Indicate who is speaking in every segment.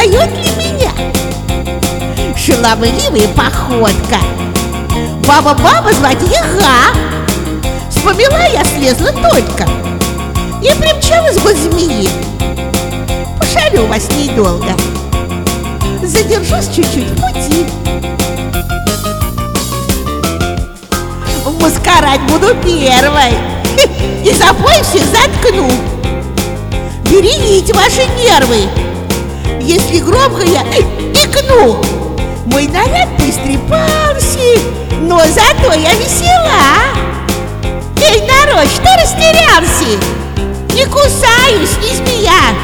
Speaker 1: узнает ли меня? Шаловливая походка. Баба звать Яга. С помела я слезла только и примчалась к змеи. Пошалю вас недолго, задержусь чуть-чуть в пути. В маскарад буду первой и запой все заткну. Берегите ваши нервы, если громко я икну. Мой наряд поистрепался, но зато я весела. Эй, народ, что растерялся? Не кусаюсь, не змея.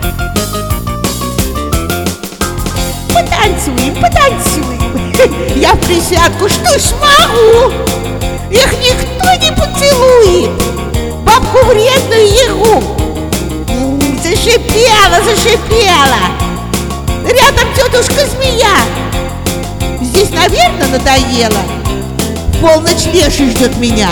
Speaker 1: Потанцуем. Я в присядку что смогу. Их никто не поцелует. Бабку вредную Ягу. Зашипела. Рядом тетушка змея. Здесь, наверное, надоело. Полночь леший ждет меня.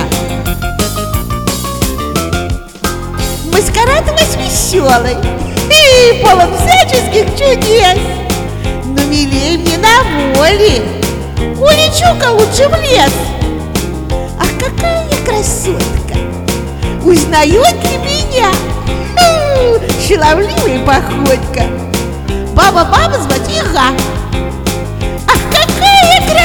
Speaker 1: Маскарад у вас веселый и полон всяческих чудес. Но милее мне на воле. Улечу-ка лучше в лес. Ах, какая я красотка! Узнает ли меня? Шаловливая походка. Баба звать Яга. Ах, какая